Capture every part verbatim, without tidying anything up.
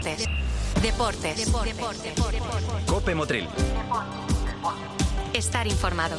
Deportes. Deportes. Deportes. Cope Motril. Estar informado.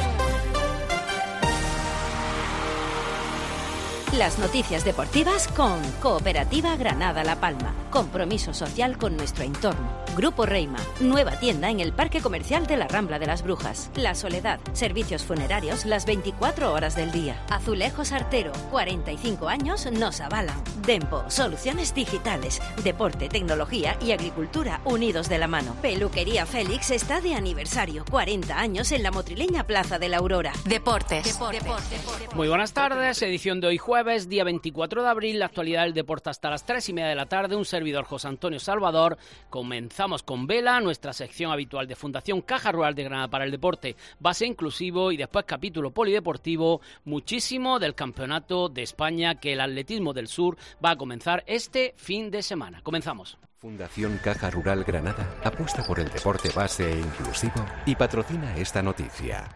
Las noticias deportivas con Cooperativa Granada La Palma. Compromiso social con nuestro entorno. Grupo Reima, nueva tienda en el Parque Comercial de la Rambla de las Brujas. La Soledad, servicios funerarios las veinticuatro horas del día. Azulejos Artero, cuarenta y cinco años nos avalan. Dempo, soluciones digitales, deporte, tecnología y agricultura unidos de la mano. Peluquería Félix está de aniversario, cuarenta años en la motrileña Plaza de la Aurora. Deportes. Deportes. Muy buenas tardes, edición de hoy jueves, día veinticuatro de abril, la actualidad del deporte hasta las tres y media de la tarde, un servidor José Antonio Salvador. Comenzamos con Vela, nuestra sección habitual de Fundación Caja Rural de Granada para el Deporte, base inclusivo, y después capítulo polideportivo, muchísimo del Campeonato de España que el Atletismo del Sur va a comenzar este fin de semana. Comenzamos. Fundación Caja Rural Granada apuesta por el deporte base e inclusivo y patrocina esta noticia.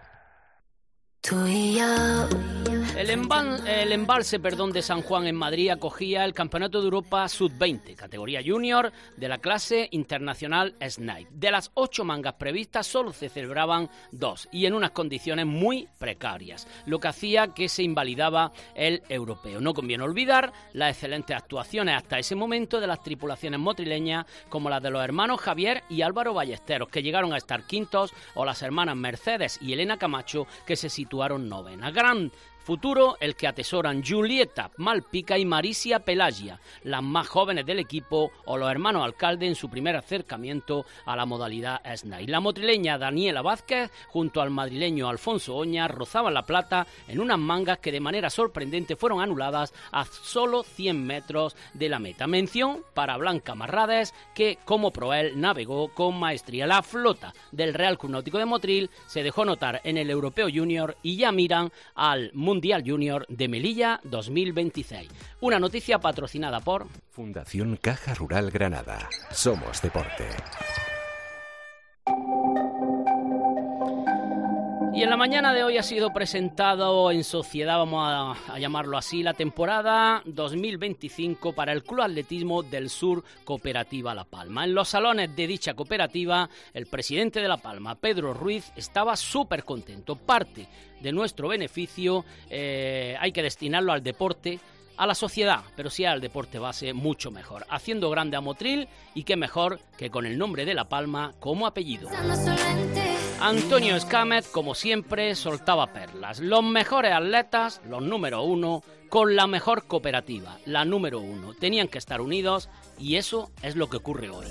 El, embal, el embalse perdón, de San Juan en Madrid acogía el Campeonato de Europa sub veinte, categoría junior de la clase internacional Snipe. De las ocho mangas previstas solo se celebraban dos y en unas condiciones muy precarias, lo que hacía que se invalidaba el europeo. No conviene olvidar las excelentes actuaciones hasta ese momento de las tripulaciones motrileñas como las de los hermanos Javier y Álvaro Ballesteros, que llegaron a estar quintos, o las hermanas Mercedes y Elena Camacho, que se situaron novena. Gran futuro el que atesoran Julieta Malpica y Marisia Pelagia, las más jóvenes del equipo, o los hermanos Alcalde en su primer acercamiento a la modalidad Snipe. La motrileña Daniela Vázquez junto al madrileño Alfonso Oña rozaban la plata en unas mangas que de manera sorprendente fueron anuladas a solo cien metros de la meta. Mención para Blanca Marrades, que como proel navegó con maestría. La flota del Real Club Náutico de Motril se dejó notar en el Europeo Junior y ya miran al Mundial Mundial Junior de Melilla dos mil veintiséis. Una noticia patrocinada por Fundación Caja Rural Granada. Somos deporte. Y en la mañana de hoy ha sido presentado en sociedad, vamos a, a llamarlo así, la temporada dos mil veinticinco para el Club Atletismo del Sur Cooperativa La Palma. En los salones de dicha cooperativa, el presidente de La Palma, Pedro Ruiz, estaba súper contento. Parte de nuestro beneficio eh, hay que destinarlo al deporte, a la sociedad, pero sí al deporte base, mucho mejor. Haciendo grande a Motril, y qué mejor que con el nombre de La Palma como apellido. Antonio Escámez, como siempre, soltaba perlas. Los mejores atletas, los número uno, con la mejor cooperativa, la número uno. Tenían que estar unidos y eso es lo que ocurre hoy.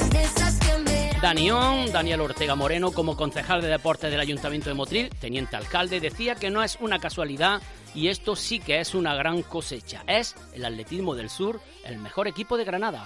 Danión, Daniel Ortega Moreno, como concejal de deportes del Ayuntamiento de Motril, teniente alcalde, decía que no es una casualidad y esto sí que es una gran cosecha. Es el Atletismo del Sur, el mejor equipo de Granada.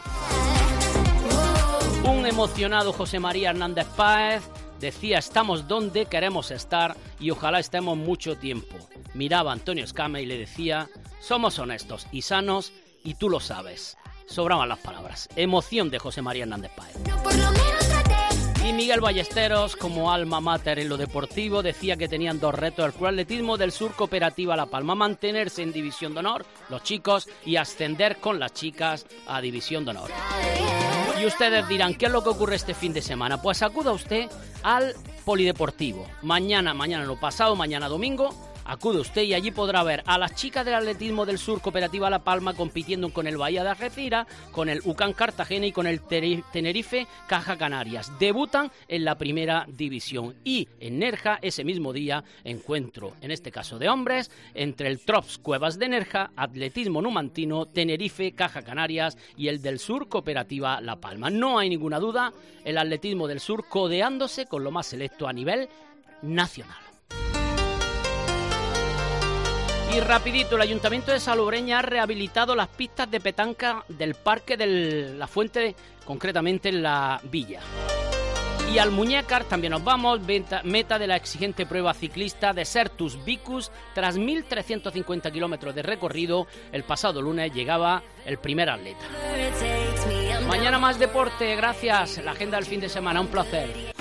Un emocionado José María Hernández Páez decía: estamos donde queremos estar y ojalá estemos mucho tiempo. Miraba a Antonio Escámez y le decía: somos honestos y sanos y tú lo sabes. Sobraban las palabras. Emoción de José María Hernández Páez. Y Miguel Ballesteros, como alma mater en lo deportivo, decía que tenían dos retos: el Club Atletismo del Sur Cooperativa La Palma, mantenerse en División de Honor, los chicos, y ascender con las chicas a División de Honor. Y ustedes dirán, ¿qué es lo que ocurre este fin de semana? Pues acuda usted al Polideportivo. Mañana, mañana no pasado, mañana domingo, acude usted y allí podrá ver a las chicas del Atletismo del Sur Cooperativa La Palma compitiendo con el Bahía de Algeciras, con el U C A M Cartagena y con el Tenerife Caja Canarias. Debutan en la primera división. Y en Nerja, ese mismo día, encuentro, en este caso de hombres, entre el Trops Cuevas de Nerja, Atletismo Numantino, Tenerife Caja Canarias y el del Sur Cooperativa La Palma. No hay ninguna duda, el Atletismo del Sur codeándose con lo más selecto a nivel nacional. Y rapidito, el Ayuntamiento de Salobreña ha rehabilitado las pistas de petanca del Parque de la Fuente, concretamente en la Villa. Y al Muñécar también nos vamos, meta de la exigente prueba ciclista Desertus Vicus. Tras mil trescientos cincuenta kilómetros de recorrido, el pasado lunes llegaba el primer atleta. Mañana más deporte, gracias. La agenda del fin de semana, un placer.